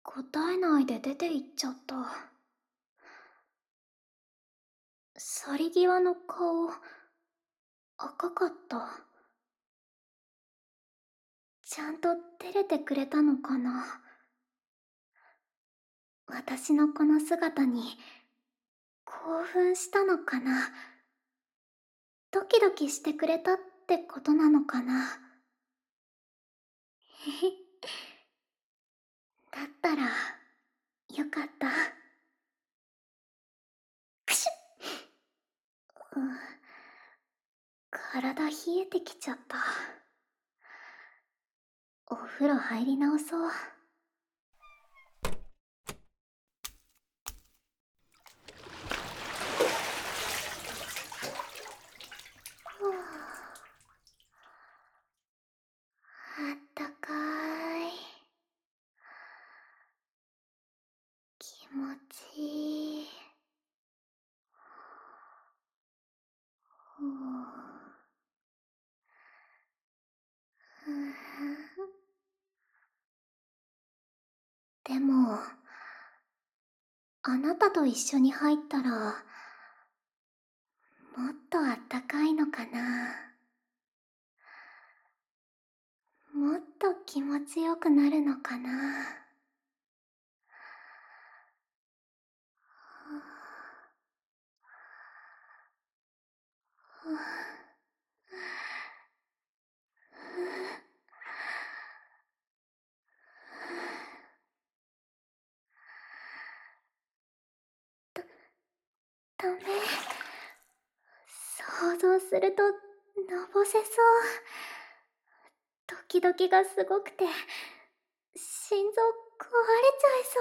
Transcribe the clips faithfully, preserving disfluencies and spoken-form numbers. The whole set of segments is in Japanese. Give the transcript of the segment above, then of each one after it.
答えないで出て行っちゃった。去り際の顔、赤かった。ちゃんと照れてくれたのかな。私のこの姿に興奮したのかな。ドキドキしてくれたってことなのかな。へへ。だったらよかった。くしゅっ。うん、体冷えてきちゃった。お風呂入り直そう。ふぅ、あったかい。気持ちいい。ふぅ、ふぅ。でも、あなたと一緒に入ったら、もっとあったかいのかな。もっと気持ちよくなるのかな。ふぅ、ふぅ、ダメ。想像するとのぼせそう。ドキドキがすごくて心臓壊れちゃいそう。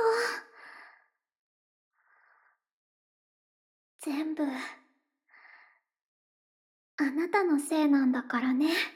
全部あなたのせいなんだからね。